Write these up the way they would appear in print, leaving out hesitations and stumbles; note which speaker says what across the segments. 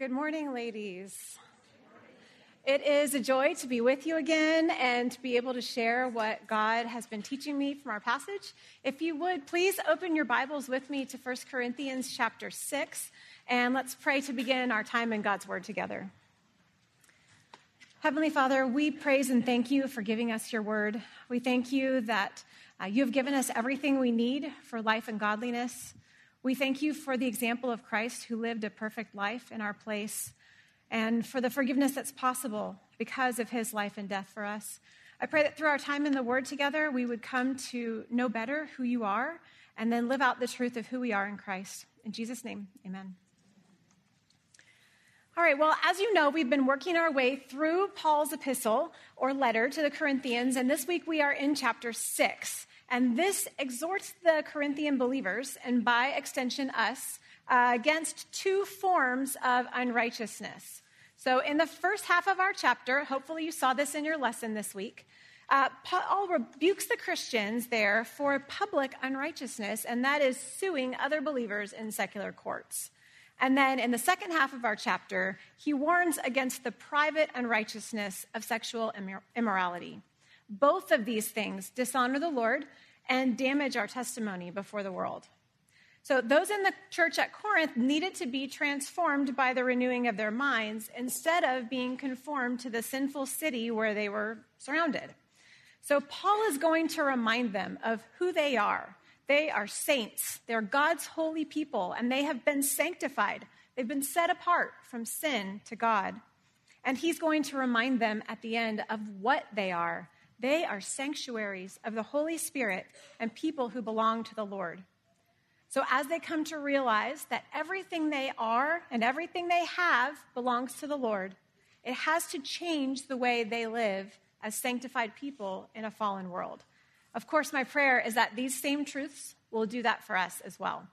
Speaker 1: Good morning, ladies. It is a joy to be with you again and to be able to share what God has been teaching me from our passage. If you would, please open your Bibles with me to 1 Corinthians chapter 6, and let's pray to begin our time in God's Word together. Heavenly Father, we praise and thank you for giving us your word. We thank you that you have given us everything we need for life and godliness. We thank you for the example of Christ who lived a perfect life in our place and for the forgiveness that's possible because of his life and death for us. I pray that through our time in the Word together, we would come to know better who you are and then live out the truth of who we are in Christ. In Jesus' name, amen. All right, well, as you know, we've been working our way through Paul's epistle or letter to the Corinthians, and this week we are in chapter 6. And this exhorts the Corinthian believers, and by extension us, against two forms of unrighteousness. So in the first half of our chapter, hopefully you saw this in your lesson this week, Paul rebukes the Christians there for public unrighteousness, and that is suing other believers in secular courts. And then in the second half of our chapter, he warns against the private unrighteousness of sexual immorality. Both of these things dishonor the Lord and damage our testimony before the world. So those in the church at Corinth needed to be transformed by the renewing of their minds instead of being conformed to the sinful city where they were surrounded. So Paul is going to remind them of who they are. They are saints. They're God's holy people, and they have been sanctified. They've been set apart from sin to God. And he's going to remind them at the end of what they are. They are sanctuaries of the Holy Spirit and people who belong to the Lord. So as they come to realize that everything they are and everything they have belongs to the Lord, it has to change the way they live as sanctified people in a fallen world. Of course, my prayer is that these same truths will do that for us as well.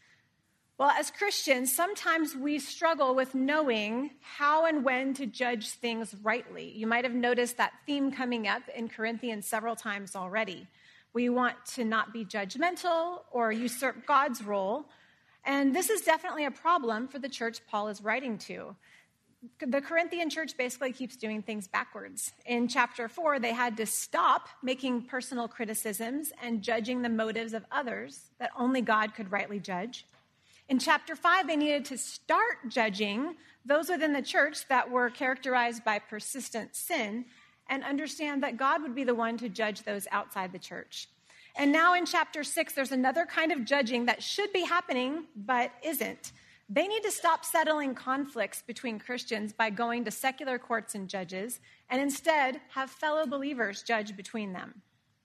Speaker 1: Well, as Christians, sometimes we struggle with knowing how and when to judge things rightly. You might have noticed that theme coming up in Corinthians several times already. We want to not be judgmental or usurp God's role, and this is definitely a problem for the church Paul is writing to. The Corinthian church basically keeps doing things backwards. In chapter 4, they had to stop making personal criticisms and judging the motives of others that only God could rightly judge. In chapter 5, they needed to start judging those within the church that were characterized by persistent sin and understand that God would be the one to judge those outside the church. And now in chapter 6, there's another kind of judging that should be happening, but isn't. They need to stop settling conflicts between Christians by going to secular courts and judges, and instead have fellow believers judge between them.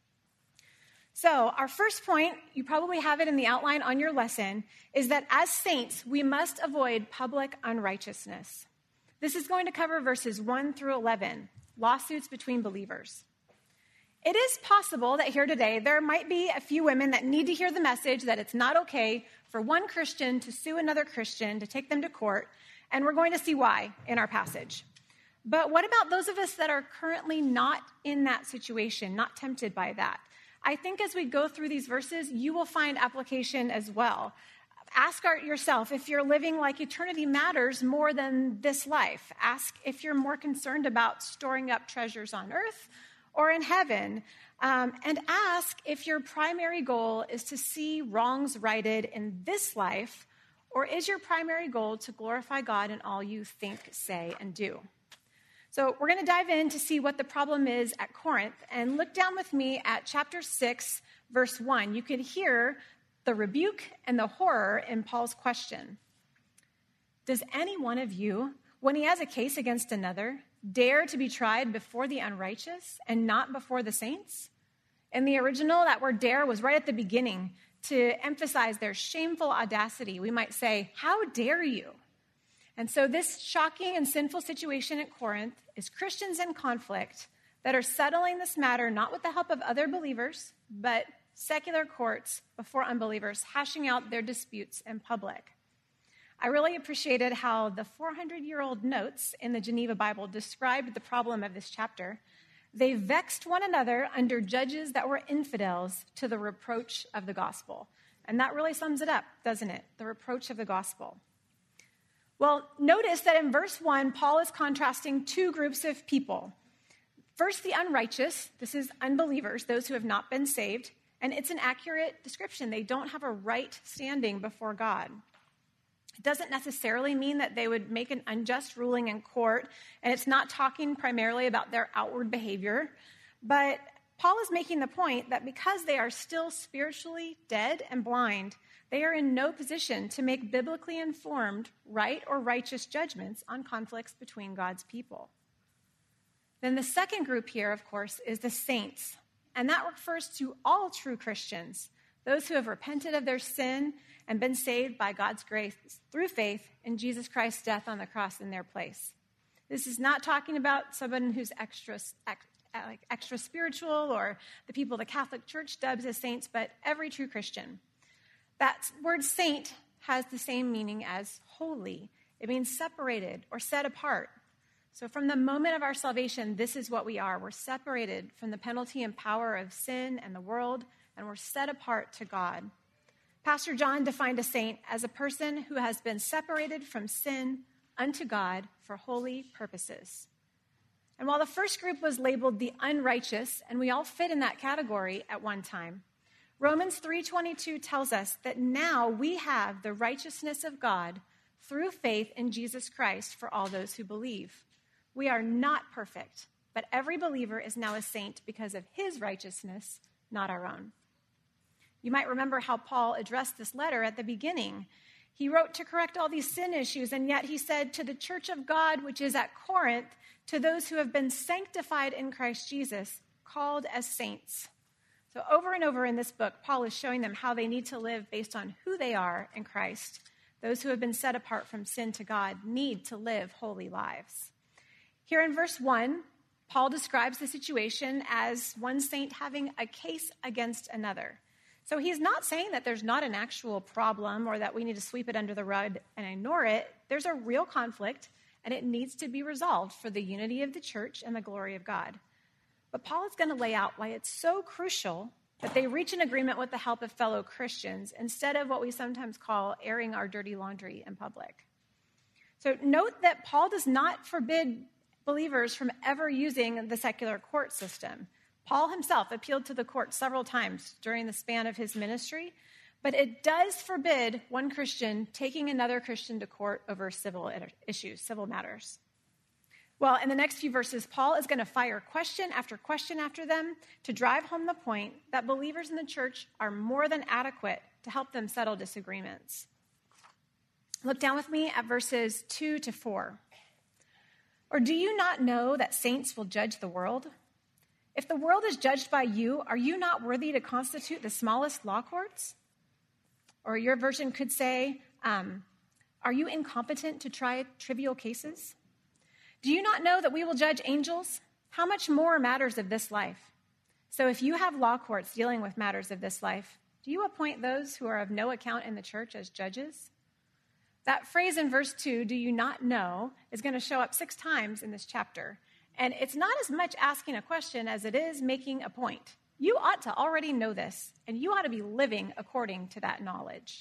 Speaker 1: So our first point, you probably have it in the outline on your lesson, is that as saints, we must avoid public unrighteousness. This is going to cover verses 1 through 11, lawsuits between believers. It is possible that here today, there might be a few women that need to hear the message that it's not okay for one Christian to sue another Christian to take them to court, and we're going to see why in our passage. But what about those of us that are currently not in that situation, not tempted by that? I think as we go through these verses, you will find application as well. Ask yourself if you're living like eternity matters more than this life. Ask if you're more concerned about storing up treasures on earth or in heaven. And ask if your primary goal is to see wrongs righted in this life, or is your primary goal to glorify God in all you think, say, and do? So we're going to dive in to see what the problem is at Corinth, and look down with me at chapter 6, verse 1. You can hear the rebuke and the horror in Paul's question. Does any one of you, when he has a case against another, dare to be tried before the unrighteous and not before the saints? In the original, that word dare was right at the beginning to emphasize their shameful audacity. We might say, how dare you? And so this shocking and sinful situation at Corinth is Christians in conflict that are settling this matter not with the help of other believers, but secular courts before unbelievers, hashing out their disputes in public. I really appreciated how the 400-year-old notes in the Geneva Bible described the problem of this chapter. They vexed one another under judges that were infidels to the reproach of the gospel. And that really sums it up, doesn't it? The reproach of the gospel. Well, notice that in verse 1, Paul is contrasting two groups of people. First, the unrighteous. This is unbelievers, those who have not been saved. And it's an accurate description. They don't have a right standing before God. It doesn't necessarily mean that they would make an unjust ruling in court, and it's not talking primarily about their outward behavior. But Paul is making the point that because they are still spiritually dead and blind, they are in no position to make biblically informed, right or righteous judgments on conflicts between God's people. Then the second group here, of course, is the saints. And that refers to all true Christians, those who have repented of their sin and been saved by God's grace through faith in Jesus Christ's death on the cross in their place. This is not talking about someone who's extra spiritual or the people the Catholic Church dubs as saints, but every true Christian. That word saint has the same meaning as holy. It means separated or set apart. So from the moment of our salvation, this is what we are. We're separated from the penalty and power of sin and the world, and we're set apart to God. Pastor John defined a saint as a person who has been separated from sin unto God for holy purposes. And while the first group was labeled the unrighteous, and we all fit in that category at one time, Romans 3:22 tells us that now we have the righteousness of God through faith in Jesus Christ for all those who believe. We are not perfect, but every believer is now a saint because of his righteousness, not our own. You might remember how Paul addressed this letter at the beginning. He wrote to correct all these sin issues, and yet he said to the church of God, which is at Corinth, to those who have been sanctified in Christ Jesus, called as saints. So over and over in this book, Paul is showing them how they need to live based on who they are in Christ. Those who have been set apart from sin to God need to live holy lives. Here in verse 1, Paul describes the situation as one saint having a case against another. So he's not saying that there's not an actual problem or that we need to sweep it under the rug and ignore it. There's a real conflict, and it needs to be resolved for the unity of the church and the glory of God. But Paul is going to lay out why it's so crucial that they reach an agreement with the help of fellow Christians instead of what we sometimes call airing our dirty laundry in public. So note that Paul does not forbid believers from ever using the secular court system. Paul himself appealed to the court several times during the span of his ministry, but it does forbid one Christian taking another Christian to court over civil issues, civil matters. Well, in the next few verses, Paul is going to fire question after them to drive home the point that believers in the church are more than adequate to help them settle disagreements. Look down with me at verses 2-4. Or do you not know that saints will judge the world? If the world is judged by you, are you not worthy to constitute the smallest law courts? Or your version could say, are you incompetent to try trivial cases? Do you not know that we will judge angels? How much more matters of this life? So if you have law courts dealing with matters of this life, do you appoint those who are of no account in the church as judges? That phrase in verse 2, do you not know, is going to show up 6 times in this chapter. And it's not as much asking a question as it is making a point. You ought to already know this, and you ought to be living according to that knowledge.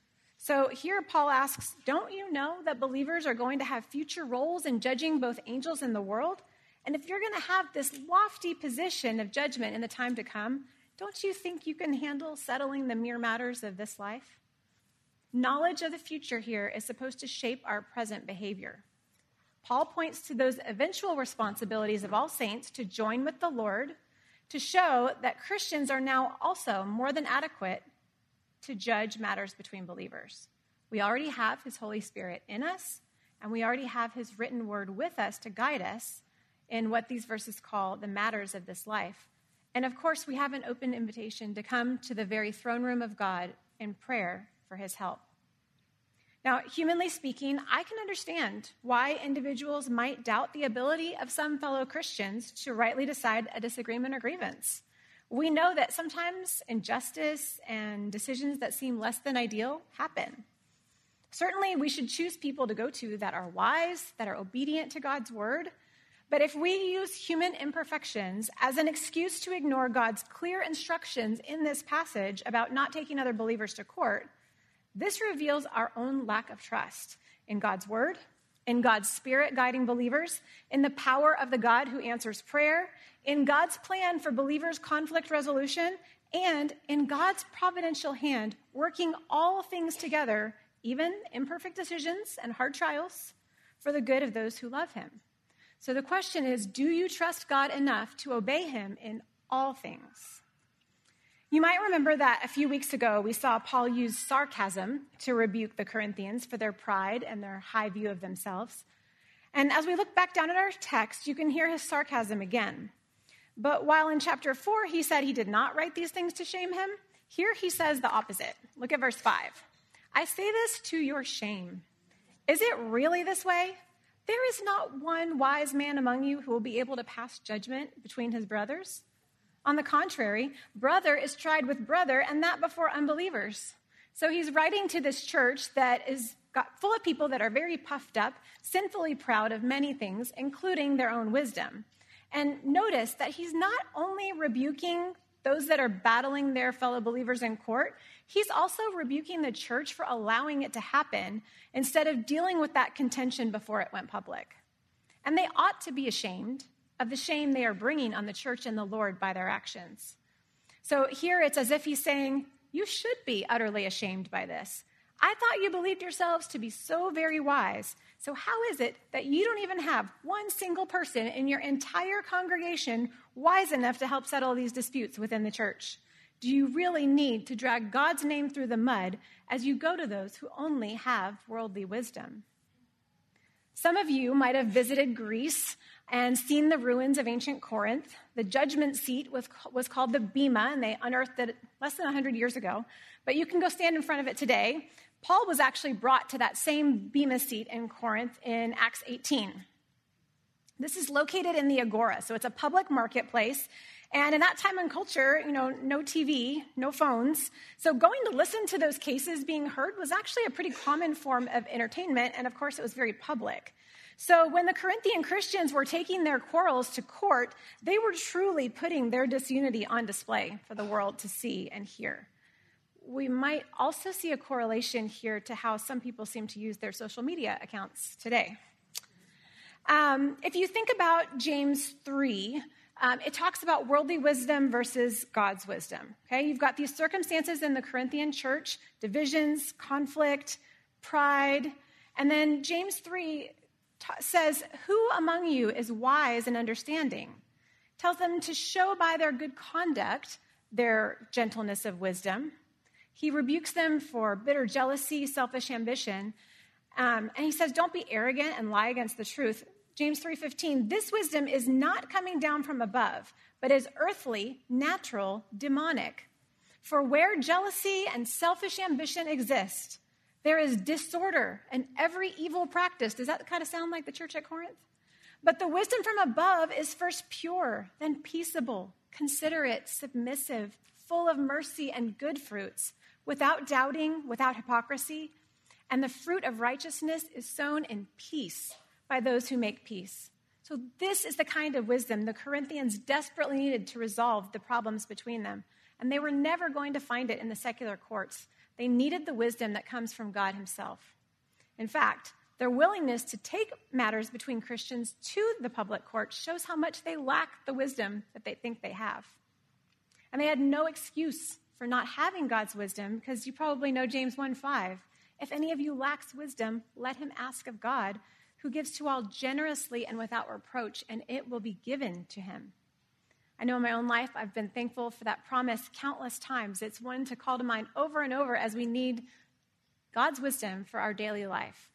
Speaker 1: So here Paul asks, don't you know that believers are going to have future roles in judging both angels and the world? And if you're going to have this lofty position of judgment in the time to come, don't you think you can handle settling the mere matters of this life? Knowledge of the future here is supposed to shape our present behavior. Paul points to those eventual responsibilities of all saints to join with the Lord, to show that Christians are now also more than adequate to judge matters between believers. We already have his Holy Spirit in us, and we already have his written word with us to guide us in what these verses call the matters of this life. And of course, we have an open invitation to come to the very throne room of God in prayer for his help. Now, humanly speaking, I can understand why individuals might doubt the ability of some fellow Christians to rightly decide a disagreement or grievance. We know that sometimes injustice and decisions that seem less than ideal happen. Certainly, we should choose people to go to that are wise, that are obedient to God's word. But if we use human imperfections as an excuse to ignore God's clear instructions in this passage about not taking other believers to court, This reveals our own lack of trust in God's word, in God's Spirit guiding believers, in the power of the God who answers prayer, in God's plan for believers' conflict resolution, and in God's providential hand working all things together, even imperfect decisions and hard trials, for the good of those who love him. So the question is, do you trust God enough to obey him in all things? You might remember that a few weeks ago, we saw Paul use sarcasm to rebuke the Corinthians for their pride and their high view of themselves. And as we look back down at our text, you can hear his sarcasm again. But while in chapter 4, he said he did not write these things to shame him, here he says the opposite. Look at verse 5. I say this to your shame. Is it really this way? There is not one wise man among you who will be able to pass judgment between his brothers. On the contrary, brother is tried with brother, and that before unbelievers. So he's writing to this church that is full of people that are very puffed up, sinfully proud of many things, including their own wisdom. And notice that he's not only rebuking those that are battling their fellow believers in court, he's also rebuking the church for allowing it to happen instead of dealing with that contention before it went public. And they ought to be ashamed of the shame they are bringing on the church and the Lord by their actions. So here it's as if he's saying, you should be utterly ashamed by this. I thought you believed yourselves to be so very wise. So how is it that you don't even have one single person in your entire congregation wise enough to help settle these disputes within the church? Do you really need to drag God's name through the mud as you go to those who only have worldly wisdom? Some of you might have visited Greece and seen the ruins of ancient Corinth. The judgment seat was called the Bema, and they unearthed it less than 100 years ago. But you can go stand in front of it today. Paul was actually brought to that same Bema seat in Corinth in Acts 18. This is located in the Agora, so it's a public marketplace. And in that time and culture, no TV, no phones. So going to listen to those cases being heard was actually a pretty common form of entertainment, and of course it was very public. So when the Corinthian Christians were taking their quarrels to court, they were truly putting their disunity on display for the world to see and hear. We might also see a correlation here to how some people seem to use their social media accounts today. If you think about James 3, it talks about worldly wisdom versus God's wisdom. Okay, you've got these circumstances in the Corinthian church, divisions, conflict, pride, and then James 3 says, who among you is wise and understanding? Tells them to show by their good conduct their gentleness of wisdom. He rebukes them for bitter jealousy, selfish ambition, and he says, don't be arrogant and lie against the truth. James 3:15, this wisdom is not coming down from above, but is earthly, natural, demonic. For where jealousy and selfish ambition exist, there is disorder and every evil practice. Does that kind of sound like the church at Corinth? But the wisdom from above is first pure, then peaceable, considerate, submissive, full of mercy and good fruits, without doubting, without hypocrisy. And the fruit of righteousness is sown in peace by those who make peace. So this is the kind of wisdom the Corinthians desperately needed to resolve the problems between them. And they were never going to find it in the secular courts. They needed the wisdom that comes from God himself. In fact, their willingness to take matters between Christians to the public court shows how much they lack the wisdom that they think they have. And they had no excuse for not having God's wisdom, because you probably know James 1:5. If any of you lacks wisdom, let him ask of God, who gives to all generously and without reproach, and it will be given to him. I know in my own life, I've been thankful for that promise countless times. It's one to call to mind over and over as we need God's wisdom for our daily life.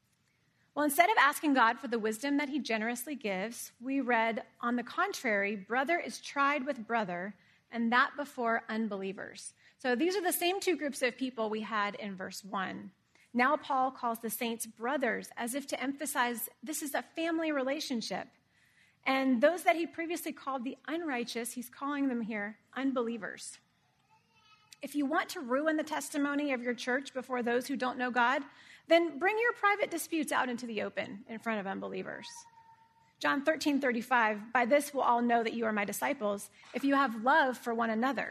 Speaker 1: Well, instead of asking God for the wisdom that he generously gives, we read, on the contrary, brother is tried with brother, and that before unbelievers. So these are the same two groups of people we had in verse 1. Now Paul calls the saints brothers, as if to emphasize this is a family relationship. And those that he previously called the unrighteous, he's calling them here unbelievers. If you want to ruin the testimony of your church before those who don't know God, then bring your private disputes out into the open in front of unbelievers. John 13:35, by this will all know that you are my disciples, if you have love for one another.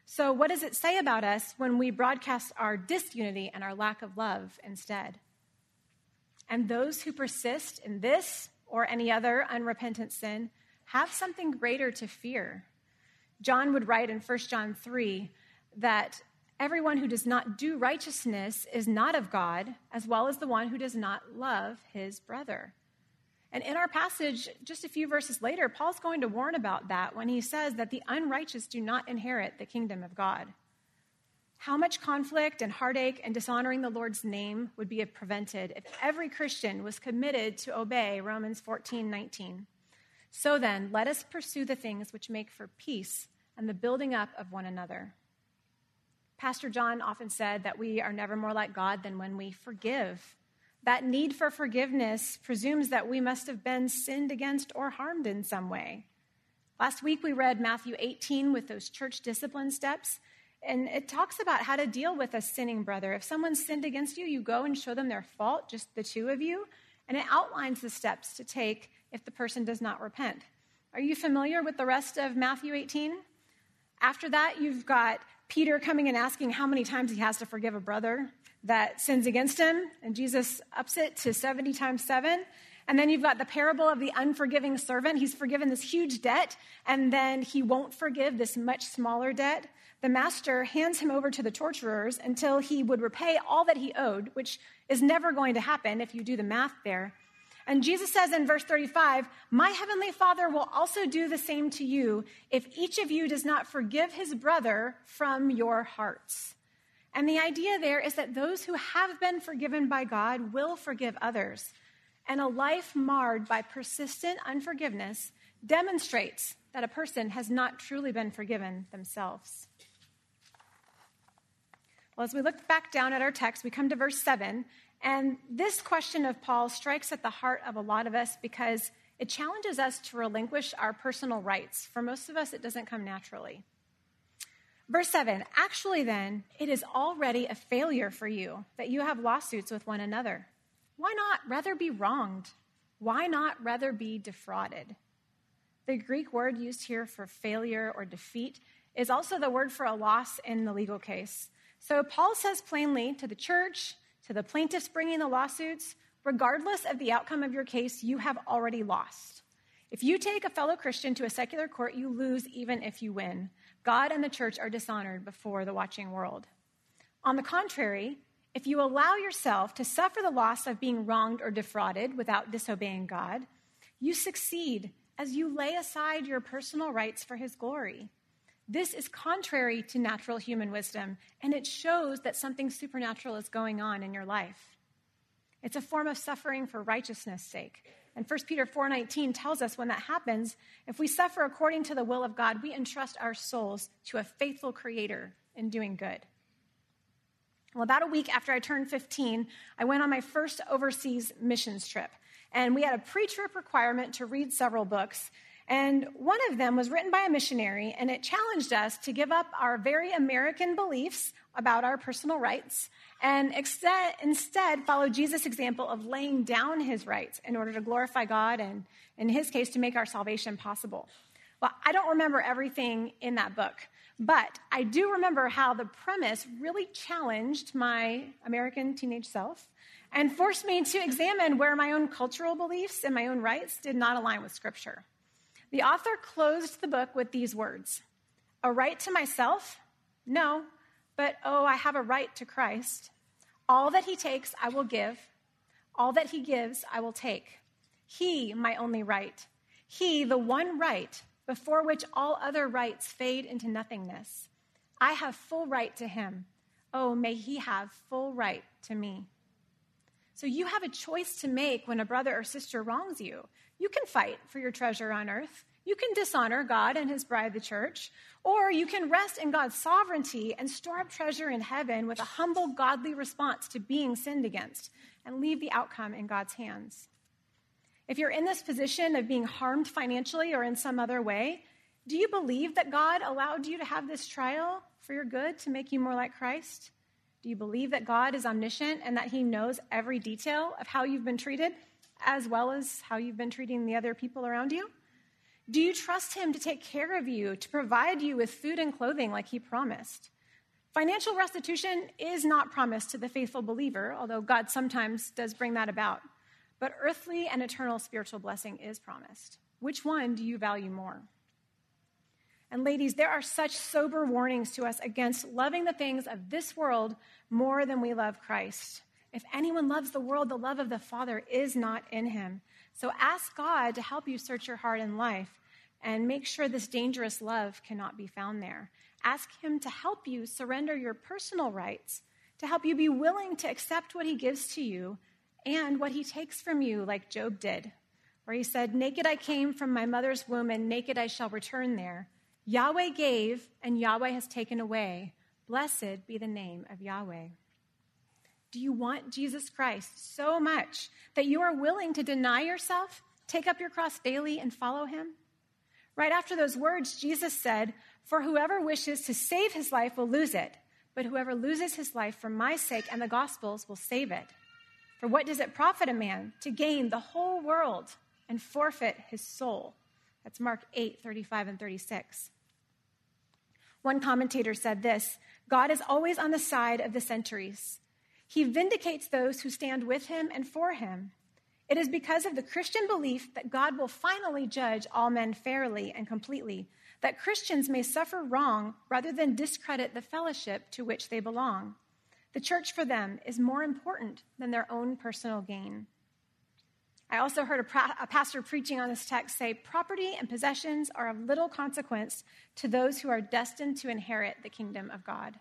Speaker 1: So what does it say about us when we broadcast our disunity and our lack of love instead? And those who persist in this or any other unrepentant sin have something greater to fear. John would write in 1 John 3 that everyone who does not do righteousness is not of God, as well as the one who does not love his brother. And in our passage, just a few verses later, Paul's going to warn about that when he says that the unrighteous do not inherit the kingdom of God. How much conflict and heartache and dishonoring the Lord's name would be prevented if every Christian was committed to obey Romans 14:19. So then, let us pursue the things which make for peace and the building up of one another. Pastor John often said that we are never more like God than when we forgive. That need for forgiveness presumes that we must have been sinned against or harmed in some way. Last week, we read Matthew 18 with those church discipline steps, and it talks about how to deal with a sinning brother. If someone sinned against you, you go and show them their fault, just the two of you, and it outlines the steps to take if the person does not repent. Are you familiar with the rest of Matthew 18? After that, you've got Peter coming and asking how many times he has to forgive a brother that sins against him, and Jesus ups it to 70 times 7. And then you've got the parable of the unforgiving servant. He's forgiven this huge debt, and then he won't forgive this much smaller debt. The master hands him over to the torturers until he would repay all that he owed, which is never going to happen if you do the math there. And Jesus says in verse 35, "My heavenly Father will also do the same to you if each of you does not forgive his brother from your hearts." And the idea there is that those who have been forgiven by God will forgive others. And a life marred by persistent unforgiveness demonstrates that a person has not truly been forgiven themselves. Well, as we look back down at our text, we come to verse 7, and this question of Paul strikes at the heart of a lot of us because it challenges us to relinquish our personal rights. For most of us, it doesn't come naturally. Verse 7, "Actually then, it is already a failure for you that you have lawsuits with one another. Why not rather be wronged? Why not rather be defrauded?" The Greek word used here for failure or defeat is also the word for a loss in the legal case. So Paul says plainly to the church, to the plaintiffs bringing the lawsuits, regardless of the outcome of your case, you have already lost. If you take a fellow Christian to a secular court, you lose even if you win. God and the church are dishonored before the watching world. On the contrary, if you allow yourself to suffer the loss of being wronged or defrauded without disobeying God, you succeed as you lay aside your personal rights for his glory. This is contrary to natural human wisdom, and it shows that something supernatural is going on in your life. It's a form of suffering for righteousness' sake. And 1 Peter 4:19 tells us when that happens, if we suffer according to the will of God, we entrust our souls to a faithful creator in doing good. Well, about a week after I turned 15, I went on my first overseas missions trip. And we had a pre-trip requirement to read several books. And one of them was written by a missionary, and it challenged us to give up our very American beliefs about our personal rights and instead follow Jesus' example of laying down his rights in order to glorify God and, in his case, to make our salvation possible. Well, I don't remember everything in that book, but I do remember how the premise really challenged my American teenage self and forced me to examine where my own cultural beliefs and my own rights did not align with Scripture. The author closed the book with these words: "A right to myself? No, but I have a right to Christ. All that he takes, I will give. All that he gives, I will take. He, my only right. He, the one right before which all other rights fade into nothingness. I have full right to him. Oh, may he have full right to me." So you have a choice to make when a brother or sister wrongs you. You can fight for your treasure on earth. You can dishonor God and his bride, the church, or you can rest in God's sovereignty and store up treasure in heaven with a humble, godly response to being sinned against and leave the outcome in God's hands. If you're in this position of being harmed financially or in some other way, do you believe that God allowed you to have this trial for your good to make you more like Christ? Do you believe that God is omniscient and that he knows every detail of how you've been treated, as well as how you've been treating the other people around you? Do you trust him to take care of you, to provide you with food and clothing like he promised? Financial restitution is not promised to the faithful believer, although God sometimes does bring that about. But earthly and eternal spiritual blessing is promised. Which one do you value more? And ladies, there are such sober warnings to us against loving the things of this world more than we love Christ. If anyone loves the world, the love of the Father is not in him. So ask God to help you search your heart and life and make sure this dangerous love cannot be found there. Ask him to help you surrender your personal rights, to help you be willing to accept what he gives to you and what he takes from you, like Job did, where he said, "Naked I came from my mother's womb, and naked I shall return there. Yahweh gave, and Yahweh has taken away. Blessed be the name of Yahweh." Do you want Jesus Christ so much that you are willing to deny yourself, take up your cross daily, and follow him? Right after those words, Jesus said, "For whoever wishes to save his life will lose it, but whoever loses his life for my sake and the gospel's will save it. For what does it profit a man to gain the whole world and forfeit his soul?" That's Mark 8:35 and 36. One commentator said this: God is always on the side of the centuries. He vindicates those who stand with him and for him. It is because of the Christian belief that God will finally judge all men fairly and completely, that Christians may suffer wrong rather than discredit the fellowship to which they belong. The church for them is more important than their own personal gain. I also heard a pastor preaching on this text say, property and possessions are of little consequence to those who are destined to inherit the kingdom of God.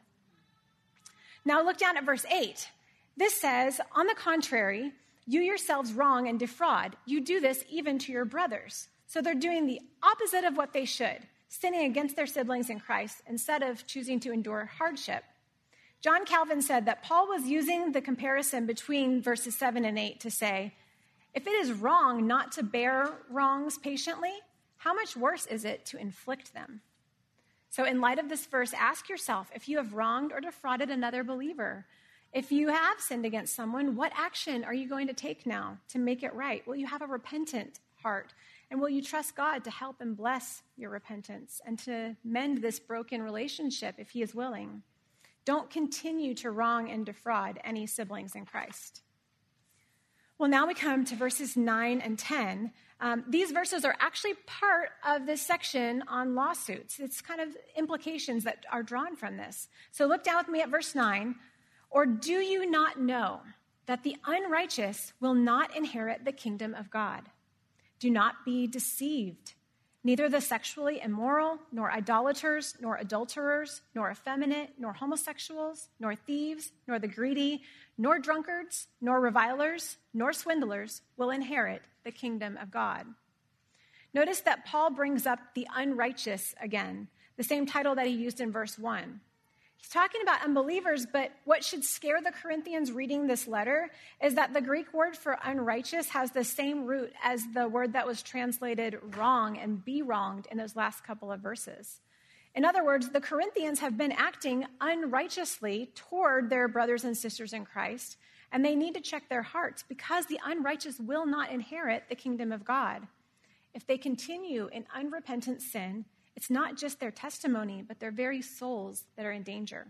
Speaker 1: Now look down at verse 8. This says, "On the contrary, you yourselves wrong and defraud. You do this even to your brothers." So they're doing the opposite of what they should, sinning against their siblings in Christ instead of choosing to endure hardship. John Calvin said that Paul was using the comparison between verses 7 and 8 to say, if it is wrong not to bear wrongs patiently, how much worse is it to inflict them? So in light of this verse, ask yourself if you have wronged or defrauded another believer. If you have sinned against someone, what action are you going to take now to make it right? Will you have a repentant heart? And will you trust God to help and bless your repentance and to mend this broken relationship if he is willing? Don't continue to wrong and defraud any siblings in Christ. Well, now we come to verses 9 and 10. These verses are actually part of this section on lawsuits. It's kind of implications that are drawn from this. So look down with me at verse 9. "Or do you not know that the unrighteous will not inherit the kingdom of God? Do not be deceived. Neither the sexually immoral, nor idolaters, nor adulterers, nor effeminate, nor homosexuals, nor thieves, nor the greedy, nor drunkards, nor revilers, nor swindlers will inherit the kingdom of God." Notice that Paul brings up the unrighteous again, the same title that he used in verse 1. He's talking about unbelievers, but what should scare the Corinthians reading this letter is that the Greek word for unrighteous has the same root as the word that was translated wrong and be wronged in those last couple of verses. In other words, the Corinthians have been acting unrighteously toward their brothers and sisters in Christ, and they need to check their hearts because the unrighteous will not inherit the kingdom of God. If they continue in unrepentant sin, it's not just their testimony, but their very souls that are in danger.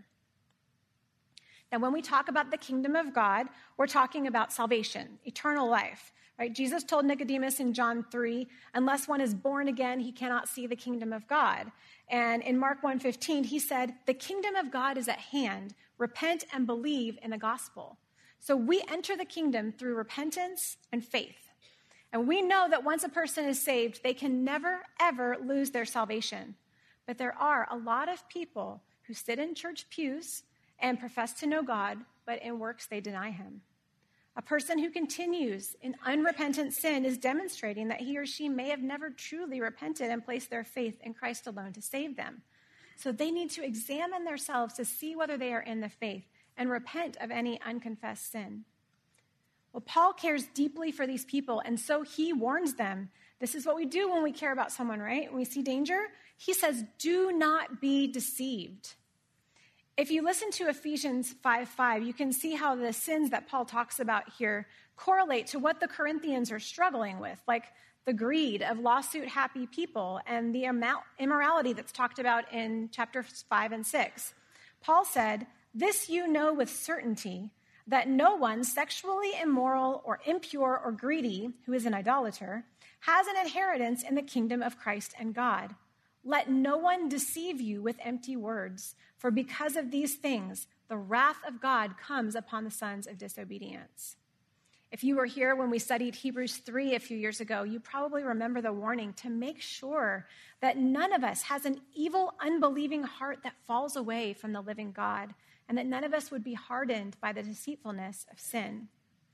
Speaker 1: Now, when we talk about the kingdom of God, we're talking about salvation, eternal life, right? Jesus told Nicodemus in John 3, unless one is born again, he cannot see the kingdom of God. And in Mark 1:15, he said, the kingdom of God is at hand. Repent and believe in the gospel. So we enter the kingdom through repentance and faith. And we know that once a person is saved, they can never, ever lose their salvation. But there are a lot of people who sit in church pews and profess to know God, but in works they deny him. A person who continues in unrepentant sin is demonstrating that he or she may have never truly repented and placed their faith in Christ alone to save them. So they need to examine themselves to see whether they are in the faith and repent of any unconfessed sin. Well, Paul cares deeply for these people, and so he warns them. This is what we do when we care about someone, right? When we see danger, he says, do not be deceived. If you listen to Ephesians 5:5, you can see how the sins that Paul talks about here correlate to what the Corinthians are struggling with, like the greed of lawsuit-happy people and the immorality that's talked about in chapters 5 and 6. Paul said, "This you know with certainty, that no one sexually immoral or impure or greedy, who is an idolater, has an inheritance in the kingdom of Christ and God. Let no one deceive you with empty words, for because of these things, the wrath of God comes upon the sons of disobedience." If you were here when we studied Hebrews 3 a few years ago, you probably remember the warning to make sure that none of us has an evil, unbelieving heart that falls away from the living God, and that none of us would be hardened by the deceitfulness of sin.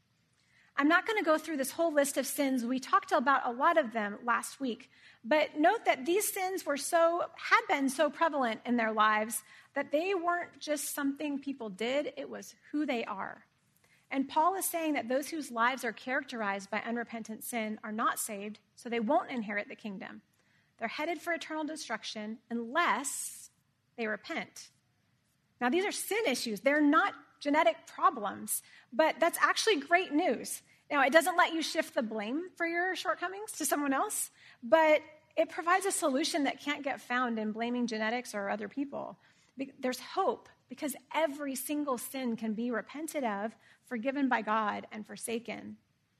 Speaker 1: I'm not going to go through this whole list of sins. We talked about a lot of them last week, but note that these sins had been so prevalent in their lives that they weren't just something people did, it was who they are. And Paul is saying that those whose lives are characterized by unrepentant sin are not saved, so they won't inherit the kingdom. They're headed for eternal destruction unless they repent. Now, these are sin issues. They're not genetic problems, but that's actually great news. Now, it doesn't let you shift the blame for your shortcomings to someone else, but it provides a solution that can't get found in blaming genetics or other people. There's hope because every single sin can be repented of, forgiven by God, and forsaken.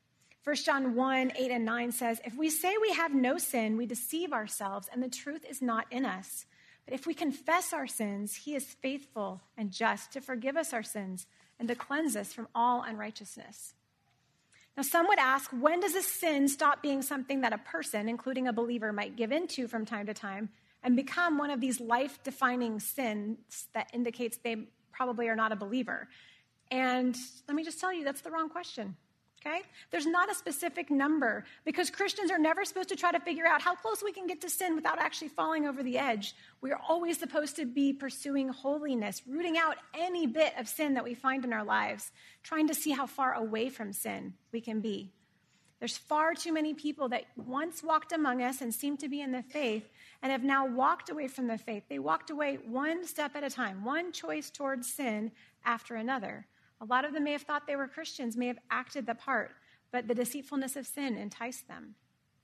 Speaker 1: 1 John 1:8-9 says, "If we say we have no sin, we deceive ourselves, and the truth is not in us. But if we confess our sins, he is faithful and just to forgive us our sins and to cleanse us from all unrighteousness." Now, some would ask, when does a sin stop being something that a person, including a believer, might give into from time to time and become one of these life-defining sins that indicates they probably are not a believer? And let me just tell you, that's the wrong question, okay? There's not a specific number because Christians are never supposed to try to figure out how close we can get to sin without actually falling over the edge. We are always supposed to be pursuing holiness, rooting out any bit of sin that we find in our lives, trying to see how far away from sin we can be. There's far too many people that once walked among us and seemed to be in the faith and have now walked away from the faith. They walked away one step at a time, one choice towards sin after another. A lot of them may have thought they were Christians, may have acted the part, but the deceitfulness of sin enticed them.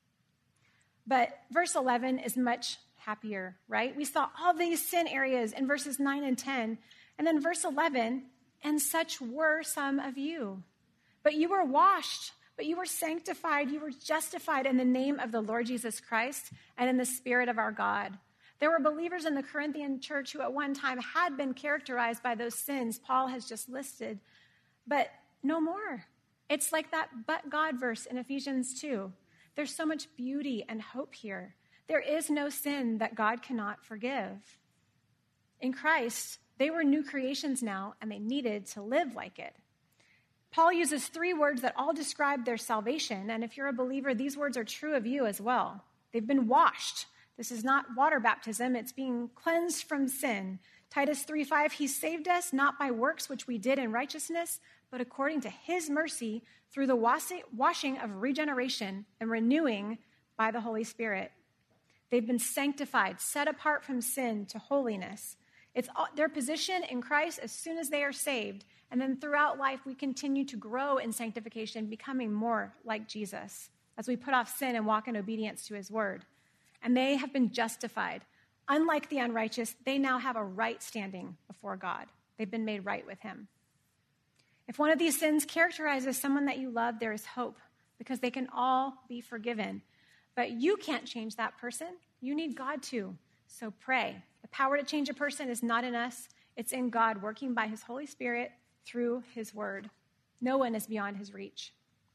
Speaker 1: But verse 11 is much happier, right? We saw all these sin areas in verses 9 and 10. And then verse 11, "And such were some of you. But you were washed, but you were sanctified, you were justified in the name of the Lord Jesus Christ and in the Spirit of our God." There were believers in the Corinthian church who at one time had been characterized by those sins Paul has just listed, but no more. It's like that "but God" verse in Ephesians 2. There's so much beauty and hope here. There is no sin that God cannot forgive. In Christ, they were new creations now, and they needed to live like it. Paul uses 3 words that all describe their salvation, and if you're a believer, these words are true of you as well. They've been washed. This is not water baptism. It's being cleansed from sin. Titus 3:5, "He saved us not by works which we did in righteousness, but according to his mercy through the washing of regeneration and renewing by the Holy Spirit." They've been sanctified, set apart from sin to holiness. It's their position in Christ as soon as they are saved. And then throughout life, we continue to grow in sanctification, becoming more like Jesus as we put off sin and walk in obedience to his word. And they have been justified. Unlike the unrighteous, they now have a right standing before God. They've been made right with him. If one of these sins characterizes someone that you love, there is hope because they can all be forgiven. But you can't change that person. You need God to. So pray. The power to change a person is not in us. It's in God working by his Holy Spirit through his word. No one is beyond his reach.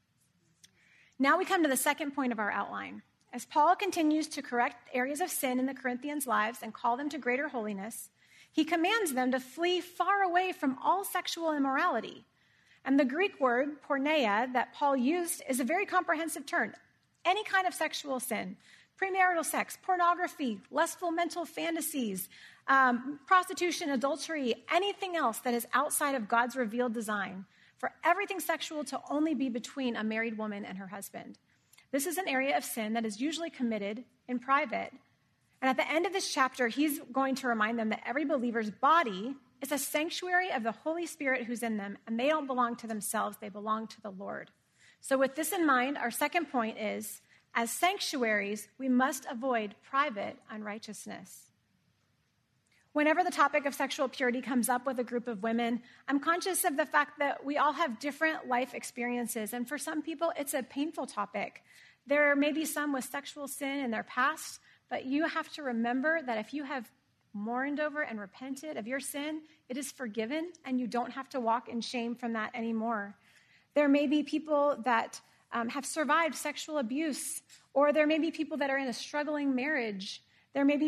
Speaker 1: Now we come to the second point of our outline. As Paul continues to correct areas of sin in the Corinthians' lives and call them to greater holiness, he commands them to flee far away from all sexual immorality. And the Greek word, porneia, that Paul used is a very comprehensive term. Any kind of sexual sin, premarital sex, pornography, lustful mental fantasies, prostitution, adultery, anything else that is outside of God's revealed design, for everything sexual to only be between a married woman and her husband. This is an area of sin that is usually committed in private. And at the end of this chapter, he's going to remind them that every believer's body It's a sanctuary of the Holy Spirit who's in them, and they don't belong to themselves. They belong to the Lord. So with this in mind, our second point is, as sanctuaries, we must avoid private unrighteousness. Whenever the topic of sexual purity comes up with a group of women, I'm conscious of the fact that we all have different life experiences, and for some people, it's a painful topic. There may be some with sexual sin in their past, but you have to remember that if you have mourned over and repented of your sin, it is forgiven, and you don't have to walk in shame from that anymore. There may be people that have survived sexual abuse, or there may be people that are in a struggling marriage. There may be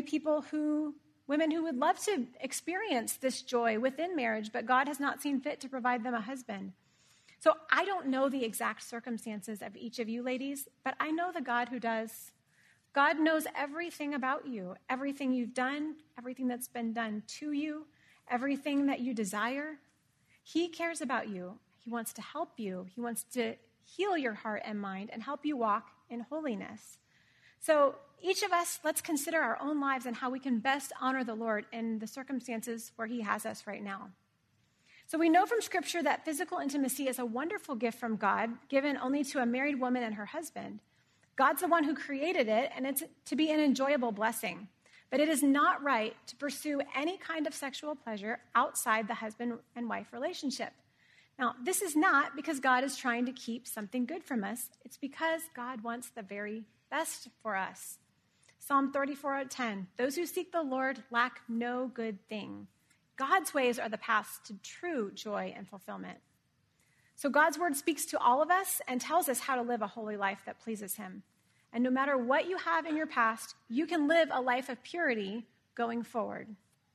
Speaker 1: women who would love to experience this joy within marriage, but God has not seen fit to provide them a husband. So I don't know the exact circumstances of each of you ladies, but I know the God who does. God knows everything about you, everything you've done, everything that's been done to you, everything that you desire. He cares about you. He wants to help you. He wants to heal your heart and mind and help you walk in holiness. So each of us, let's consider our own lives and how we can best honor the Lord in the circumstances where he has us right now. So we know from Scripture that physical intimacy is a wonderful gift from God, given only to a married woman and her husband. God's the one who created it, and it's to be an enjoyable blessing. But it is not right to pursue any kind of sexual pleasure outside the husband and wife relationship. Now, this is not because God is trying to keep something good from us. It's because God wants the very best for us. Psalm 34:10, those who seek the Lord lack no good thing. God's ways are the paths to true joy and fulfillment. So God's word speaks to all of us and tells us how to live a holy life that pleases him. And no matter what you have in your past, you can live a life of purity going forward.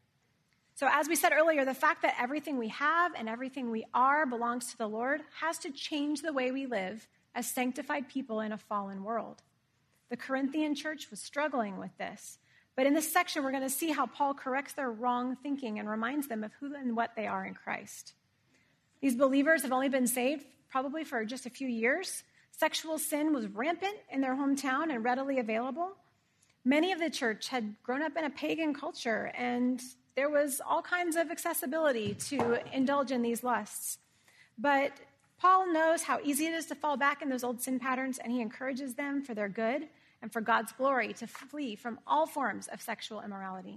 Speaker 1: So as we said earlier, the fact that everything we have and everything we are belongs to the Lord has to change the way we live as sanctified people in a fallen world. The Corinthian church was struggling with this. But in this section, we're going to see how Paul corrects their wrong thinking and reminds them of who and what they are in Christ. These believers have only been saved probably for just a few years. Sexual sin was rampant in their hometown and readily available. Many of the church had grown up in a pagan culture, and there was all kinds of accessibility to indulge in these lusts. But Paul knows how easy it is to fall back in those old sin patterns, and he encourages them for their good and for God's glory to flee from all forms of sexual immorality.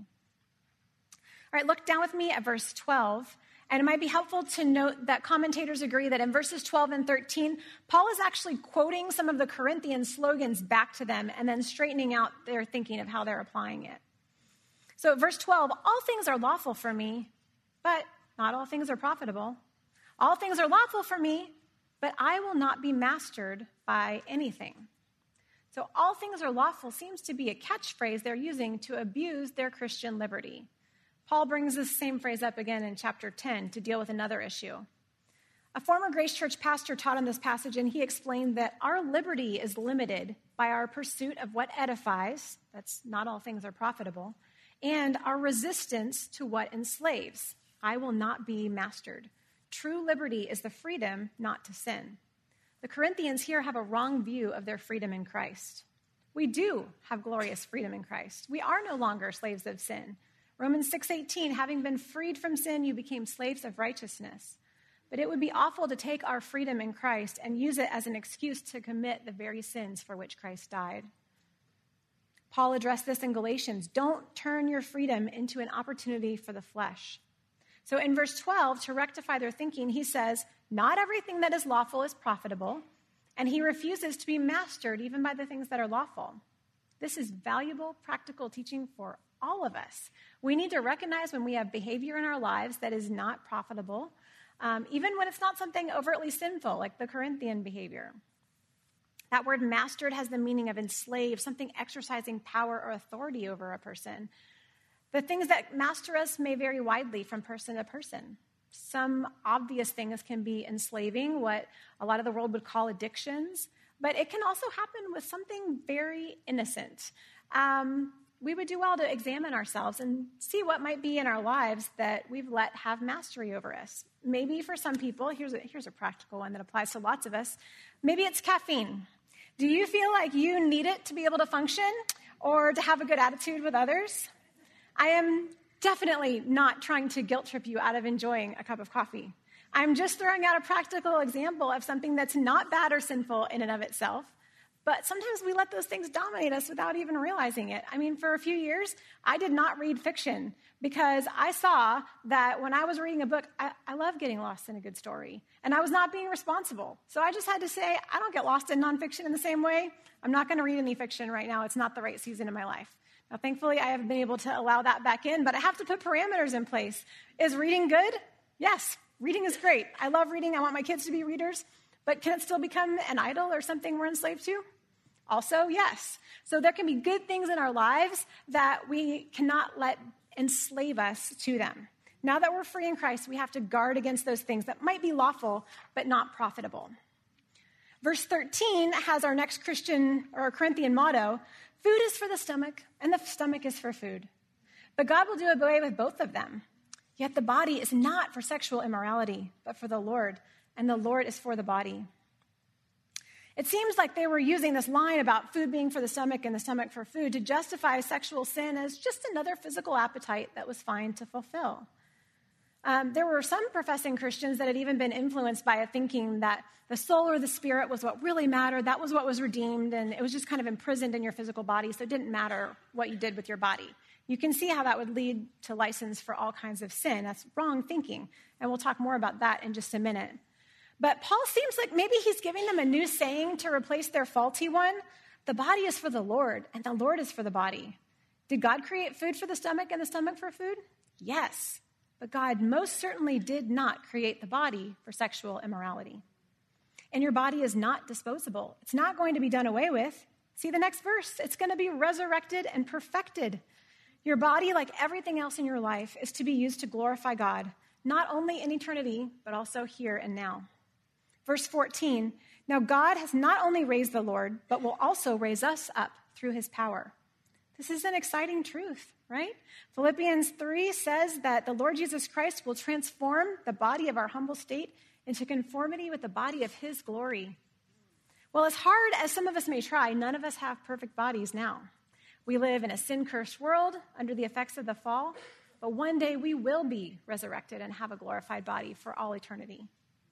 Speaker 1: All right, look down with me at verse 12. And it might be helpful to note that commentators agree that in verses 12 and 13, Paul is actually quoting some of the Corinthian slogans back to them and then straightening out their thinking of how they're applying it. So verse 12, all things are lawful for me, but not all things are profitable. All things are lawful for me, but I will not be mastered by anything. So all things are lawful seems to be a catchphrase they're using to abuse their Christian liberty. Paul brings this same phrase up again in chapter 10 to deal with another issue. A former Grace Church pastor taught on this passage, and he explained that our liberty is limited by our pursuit of what edifies, that's not all things are profitable, and our resistance to what enslaves. I will not be mastered. True liberty is the freedom not to sin. The Corinthians here have a wrong view of their freedom in Christ. We do have glorious freedom in Christ. We are no longer slaves of sin. Romans 6:18, having been freed from sin, you became slaves of righteousness. But it would be awful to take our freedom in Christ and use it as an excuse to commit the very sins for which Christ died. Paul addressed this in Galatians. Don't turn your freedom into an opportunity for the flesh. So in verse 12, to rectify their thinking, he says, not everything that is lawful is profitable, and he refuses to be mastered even by the things that are lawful. This is valuable, practical teaching for all of us. We need to recognize when we have behavior in our lives that is not profitable, even when it's not something overtly sinful, like the Corinthian behavior. That word mastered has the meaning of enslaved, something exercising power or authority over a person. The things that master us may vary widely from person to person. Some obvious things can be enslaving, what a lot of the world would call addictions, but it can also happen with something very innocent. We would do well to examine ourselves and see what might be in our lives that we've let have mastery over us. Maybe for some people, here's a practical one that applies to lots of us. Maybe it's caffeine. Do you feel like you need it to be able to function or to have a good attitude with others? I am definitely not trying to guilt trip you out of enjoying a cup of coffee. I'm just throwing out a practical example of something that's not bad or sinful in and of itself, but sometimes we let those things dominate us without even realizing it. I mean, for a few years, I did not read fiction because I saw that when I was reading a book, I love getting lost in a good story, and I was not being responsible. So I just had to say, I don't get lost in nonfiction in the same way. I'm not going to read any fiction right now. It's not the right season in my life. Now, thankfully, I have been able to allow that back in, but I have to put parameters in place. Is reading good? Yes, reading is great. I love reading. I want my kids to be readers, but can it still become an idol or something we're enslaved to? Also, yes. So there can be good things in our lives that we cannot let enslave us to them. Now that we're free in Christ, we have to guard against those things that might be lawful but not profitable. Verse 13 has our next Christian or Corinthian motto: food is for the stomach, and the stomach is for food. But God will do away with both of them. Yet the body is not for sexual immorality, but for the Lord, and the Lord is for the body. It seems like they were using this line about food being for the stomach and the stomach for food to justify sexual sin as just another physical appetite that was fine to fulfill. There were some professing Christians that had even been influenced by a thinking that the soul or the spirit was what really mattered, that was what was redeemed, and it was just kind of imprisoned in your physical body, so it didn't matter what you did with your body. You can see how that would lead to license for all kinds of sin. That's wrong thinking, and we'll talk more about that in just a minute. But Paul seems like maybe he's giving them a new saying to replace their faulty one. The body is for the Lord, and the Lord is for the body. Did God create food for the stomach and the stomach for food? Yes. But God most certainly did not create the body for sexual immorality. And your body is not disposable. It's not going to be done away with. See the next verse. It's going to be resurrected and perfected. Your body, like everything else in your life, is to be used to glorify God, not only in eternity, but also here and now. Verse 14, now God has not only raised the Lord, but will also raise us up through his power. This is an exciting truth, right? Philippians 3 says that the Lord Jesus Christ will transform the body of our humble state into conformity with the body of his glory. Well, as hard as some of us may try, none of us have perfect bodies now. We live in a sin-cursed world under the effects of the fall, but one day we will be resurrected and have a glorified body for all eternity.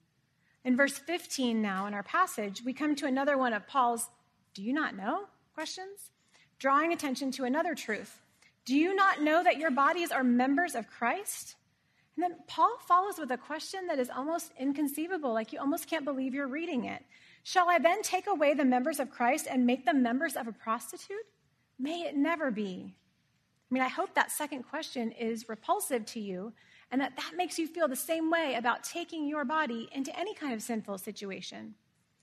Speaker 1: In verse 15 now in our passage, we come to another one of Paul's "do you not know?" questions, drawing attention to another truth. Do you not know that your bodies are members of Christ? And then Paul follows with a question that is almost inconceivable, like you almost can't believe you're reading it. Shall I then take away the members of Christ and make them members of a prostitute? May it never be. I mean, I hope that second question is repulsive to you, and that makes you feel the same way about taking your body into any kind of sinful situation.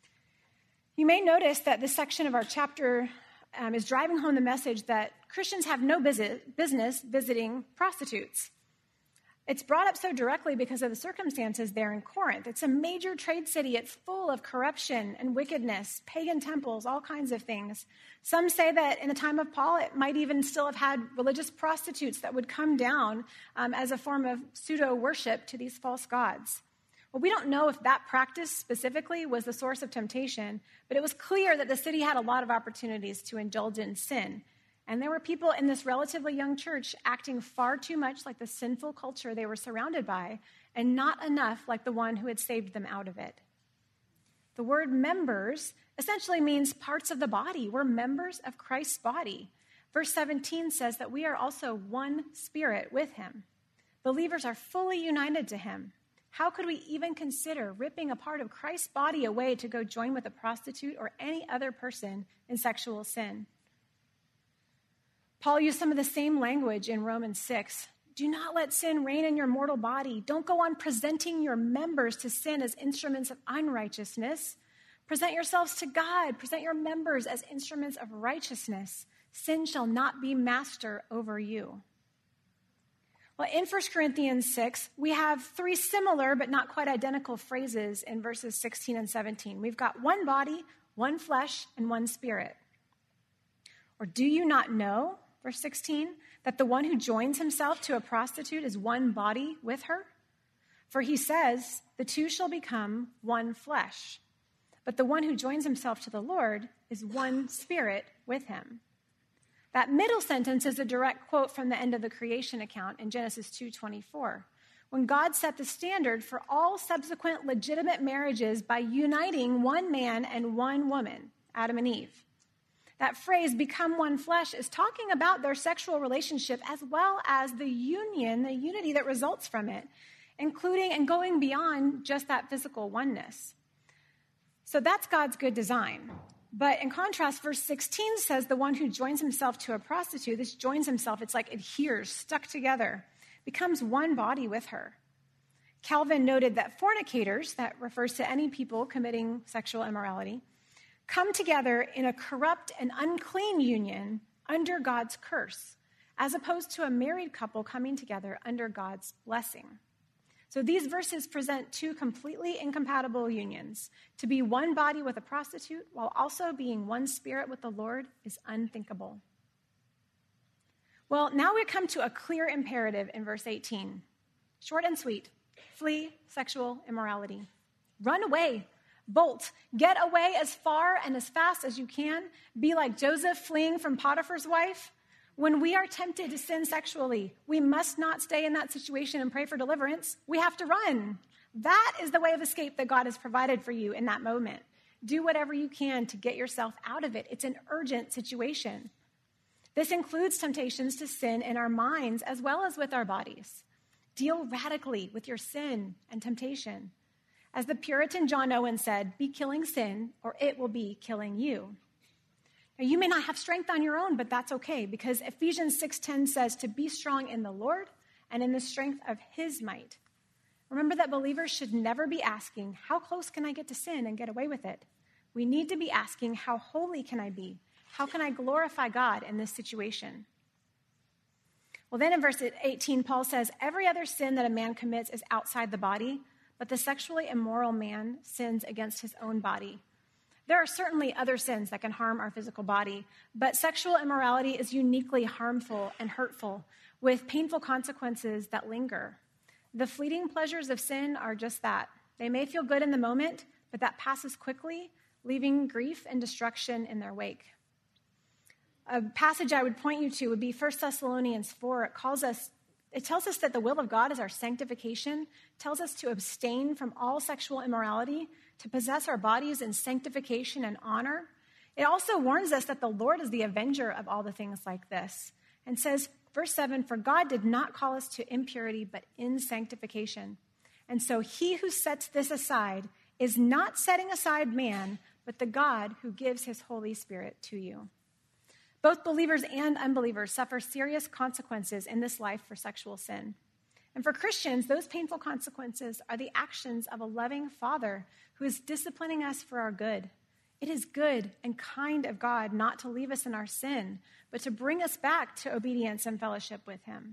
Speaker 1: You may notice that this section of our chapter is driving home the message that Christians have no business visiting prostitutes. It's brought up so directly because of the circumstances there in Corinth. It's a major trade city. It's full of corruption and wickedness, pagan temples, all kinds of things. Some say that in the time of Paul, it might even still have had religious prostitutes that would come down as a form of pseudo-worship to these false gods. Well, we don't know if that practice specifically was the source of temptation, but it was clear that the city had a lot of opportunities to indulge in sin. And there were people in this relatively young church acting far too much like the sinful culture they were surrounded by, and not enough like the one who had saved them out of it. The word members essentially means parts of the body. We're members of Christ's body. Verse 17 says that we are also one spirit with him. Believers are fully united to him. How could we even consider ripping a part of Christ's body away to go join with a prostitute or any other person in sexual sin? Paul used some of the same language in Romans 6. Do not let sin reign in your mortal body. Don't go on presenting your members to sin as instruments of unrighteousness. Present yourselves to God. Present your members as instruments of righteousness. Sin shall not be master over you. Well, in 1 Corinthians 6, we have three similar but not quite identical phrases in verses 16 and 17. We've got one body, one flesh, and one spirit. Or do you not know, verse 16, that the one who joins himself to a prostitute is one body with her? For he says, the two shall become one flesh. But the one who joins himself to the Lord is one spirit with him. That middle sentence is a direct quote from the end of the creation account in Genesis 2:24, when God set the standard for all subsequent legitimate marriages by uniting one man and one woman, Adam and Eve. That phrase, become one flesh, is talking about their sexual relationship as well as the union, the unity that results from it, including and going beyond just that physical oneness. So that's God's good design. But in contrast, verse 16 says the one who joins himself to a prostitute, this joins himself, it's like adheres, stuck together, becomes one body with her. Calvin noted that fornicators, that refers to any people committing sexual immorality, come together in a corrupt and unclean union under God's curse, as opposed to a married couple coming together under God's blessing. So these verses present two completely incompatible unions. To be one body with a prostitute while also being one spirit with the Lord is unthinkable. Well, now we come to a clear imperative in verse 18. Short and sweet. Flee sexual immorality. Run away. Bolt. Get away as far and as fast as you can. Be like Joseph fleeing from Potiphar's wife. When we are tempted to sin sexually, we must not stay in that situation and pray for deliverance. We have to run. That is the way of escape that God has provided for you in that moment. Do whatever you can to get yourself out of it. It's an urgent situation. This includes temptations to sin in our minds as well as with our bodies. Deal radically with your sin and temptation. As the Puritan John Owen said, be killing sin or it will be killing you. Now, you may not have strength on your own, but that's okay because Ephesians 6:10 says to be strong in the Lord and in the strength of his might. Remember that believers should never be asking, how close can I get to sin and get away with it? We need to be asking, how holy can I be? How can I glorify God in this situation? Well, then in verse 18, Paul says, every other sin that a man commits is outside the body, but the sexually immoral man sins against his own body. There are certainly other sins that can harm our physical body, but sexual immorality is uniquely harmful and hurtful, with painful consequences that linger. The fleeting pleasures of sin are just that. They may feel good in the moment, but that passes quickly, leaving grief and destruction in their wake. A passage I would point you to would be 1 Thessalonians 4. It tells us that the will of God is our sanctification, tells us to abstain from all sexual immorality, to possess our bodies in sanctification and honor. It also warns us that the Lord is the avenger of all the things like this, and says, verse 7, for God did not call us to impurity, but in sanctification. And so he who sets this aside is not setting aside man, but the God who gives his Holy Spirit to you. Both believers and unbelievers suffer serious consequences in this life for sexual sin. And for Christians, those painful consequences are the actions of a loving Father who is disciplining us for our good. It is good and kind of God not to leave us in our sin, but to bring us back to obedience and fellowship with him.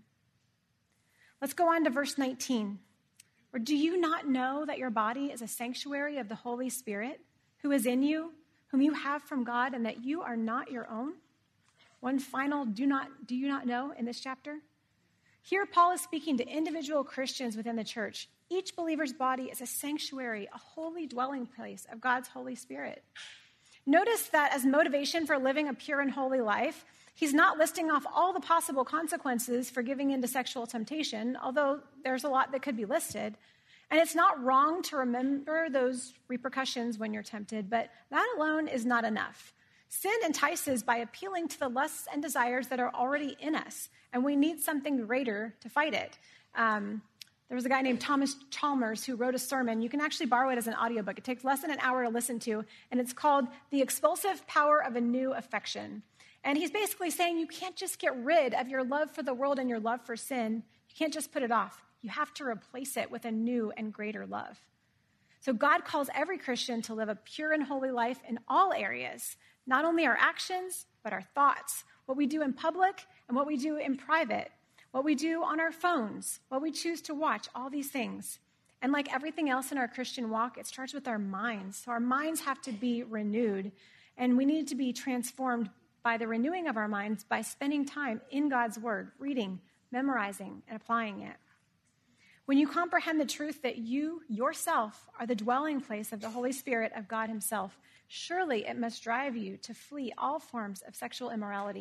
Speaker 1: Let's go on to verse 19. Or do you not know that your body is a sanctuary of the Holy Spirit who is in you, whom you have from God, and that you are not your own? One final do you not know in this chapter? Here, Paul is speaking to individual Christians within the church. Each believer's body is a sanctuary, a holy dwelling place of God's Holy Spirit. Notice that as motivation for living a pure and holy life, he's not listing off all the possible consequences for giving into sexual temptation, although there's a lot that could be listed. And it's not wrong to remember those repercussions when you're tempted, but that alone is not enough. Sin entices by appealing to the lusts and desires that are already in us, and we need something greater to fight it. There was a guy named Thomas Chalmers who wrote a sermon. You can actually borrow it as an audiobook. It takes less than an hour to listen to, and it's called The Expulsive Power of a New Affection. And he's basically saying you can't just get rid of your love for the world and your love for sin. You can't just put it off. You have to replace it with a new and greater love. So God calls every Christian to live a pure and holy life in all areas, not only our actions, but our thoughts, what we do in public and what we do in private, what we do on our phones, what we choose to watch, all these things. And like everything else in our Christian walk, it starts with our minds. So our minds have to be renewed, and we need to be transformed by the renewing of our minds by spending time in God's word, reading, memorizing, and applying it. When you comprehend the truth that you yourself are the dwelling place of the Holy Spirit of God himself, surely it must drive you to flee all forms of sexual immorality,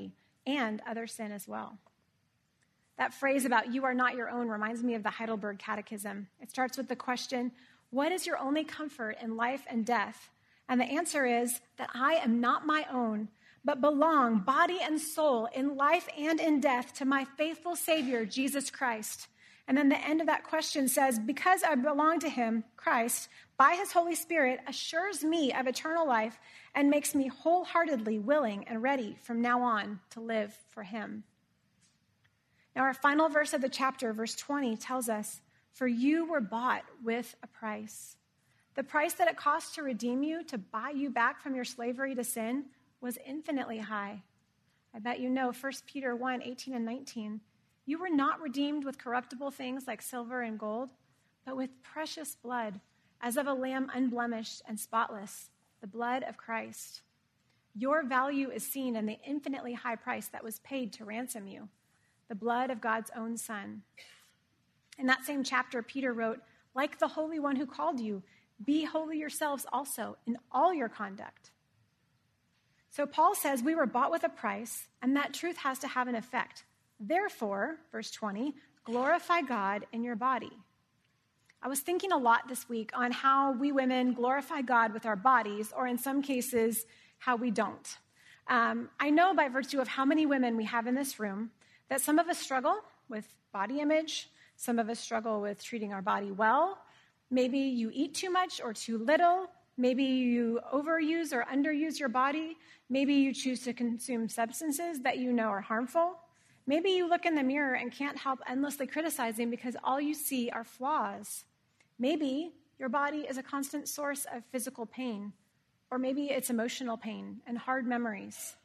Speaker 1: and other sin as well. That phrase about "you are not your own" reminds me of the Heidelberg Catechism. It starts with the question, what is your only comfort in life and death? And the answer is that I am not my own, but belong body and soul in life and in death to my faithful Savior, Jesus Christ. And then the end of that question says, because I belong to him, Christ, by his Holy Spirit, assures me of eternal life and makes me wholeheartedly willing and ready from now on to live for him. Now, our final verse of the chapter, verse 20, tells us, for you were bought with a price. The price that it cost to redeem you, to buy you back from your slavery to sin, was infinitely high. I bet you know 1 Peter 1, 18 and 19. You were not redeemed with corruptible things like silver and gold, but with precious blood, as of a lamb unblemished and spotless, the blood of Christ. Your value is seen in the infinitely high price that was paid to ransom you, the blood of God's own Son. In that same chapter, Peter wrote, like the Holy One who called you, be holy yourselves also in all your conduct. So Paul says we were bought with a price, and that truth has to have an effect. Therefore, verse 20, glorify God in your body. I was thinking a lot this week on how we women glorify God with our bodies, or in some cases, how we don't. I know by virtue of how many women we have in this room that some of us struggle with body image, some of us struggle with treating our body well. Maybe you eat too much or too little. Maybe you overuse or underuse your body. Maybe you choose to consume substances that you know are harmful. Maybe you look in the mirror and can't help endlessly criticizing because all you see are flaws. Maybe your body is a constant source of physical pain, or maybe it's emotional pain and hard memories.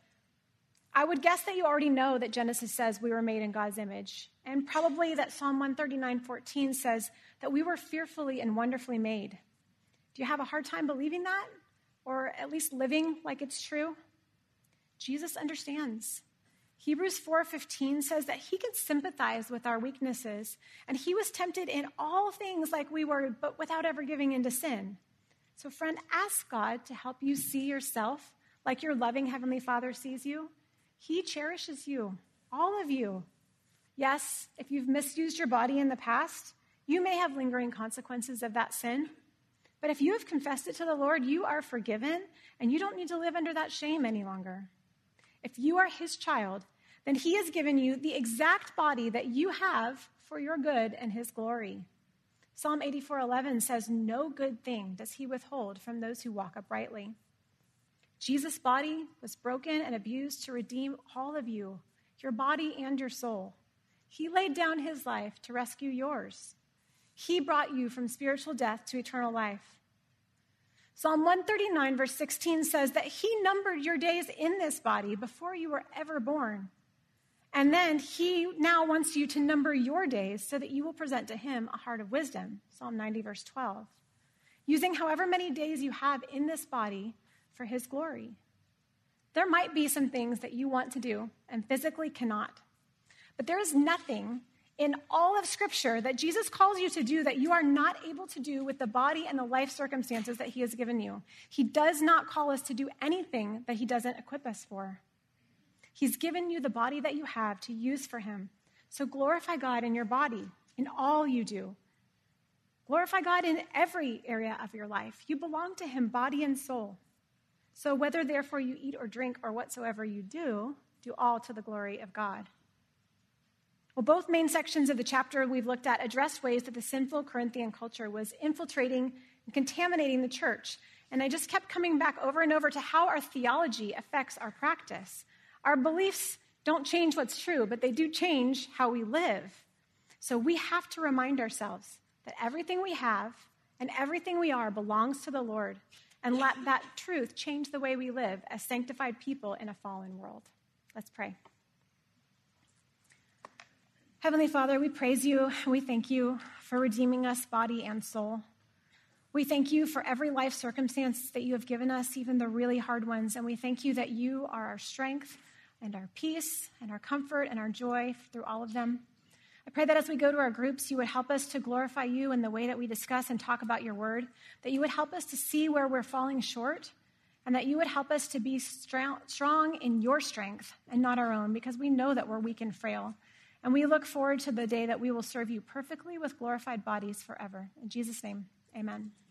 Speaker 1: I would guess that you already know that Genesis says we were made in God's image, and probably that Psalm 139:14 says that we were fearfully and wonderfully made. Do you have a hard time believing that, or at least living like it's true? Jesus understands. Hebrews 4:15 says that he can sympathize with our weaknesses, and he was tempted in all things like we were, but without ever giving in to sin. So friend, ask God to help you see yourself like your loving Heavenly Father sees you. He cherishes you, all of you. Yes, if you've misused your body in the past, you may have lingering consequences of that sin. But if you have confessed it to the Lord, you are forgiven, and you don't need to live under that shame any longer. If you are his child, then he has given you the exact body that you have for your good and his glory. Psalm 84:11 says, no good thing does he withhold from those who walk uprightly. Jesus' body was broken and abused to redeem all of you, your body and your soul. He laid down his life to rescue yours. He brought you from spiritual death to eternal life. Psalm 139, verse 16 says that he numbered your days in this body before you were ever born. And then he now wants you to number your days so that you will present to him a heart of wisdom. Psalm 90, verse 12. Using however many days you have in this body for his glory. There might be some things that you want to do and physically cannot. But there is nothing in all of Scripture that Jesus calls you to do that you are not able to do with the body and the life circumstances that he has given you. He does not call us to do anything that he doesn't equip us for. He's given you the body that you have to use for him. So glorify God in your body, in all you do. Glorify God in every area of your life. You belong to him, body and soul. So whether therefore you eat or drink or whatsoever you do, do all to the glory of God. Well, both main sections of the chapter we've looked at address ways that the sinful Corinthian culture was infiltrating and contaminating the church. And I just kept coming back over and over to how our theology affects our practice. Our beliefs don't change what's true, but they do change how we live. So we have to remind ourselves that everything we have and everything we are belongs to the Lord, and let that truth change the way we live as sanctified people in a fallen world. Let's pray. Heavenly Father, we praise you. We thank you for redeeming us body and soul. We thank you for every life circumstance that you have given us, even the really hard ones. And we thank you that you are our strength and our peace and our comfort and our joy through all of them. I pray that as we go to our groups, you would help us to glorify you in the way that we discuss and talk about your word, that you would help us to see where we're falling short, and that you would help us to be strong in your strength and not our own, because we know that we're weak and frail. And we look forward to the day that we will serve you perfectly with glorified bodies forever. In Jesus' name, amen.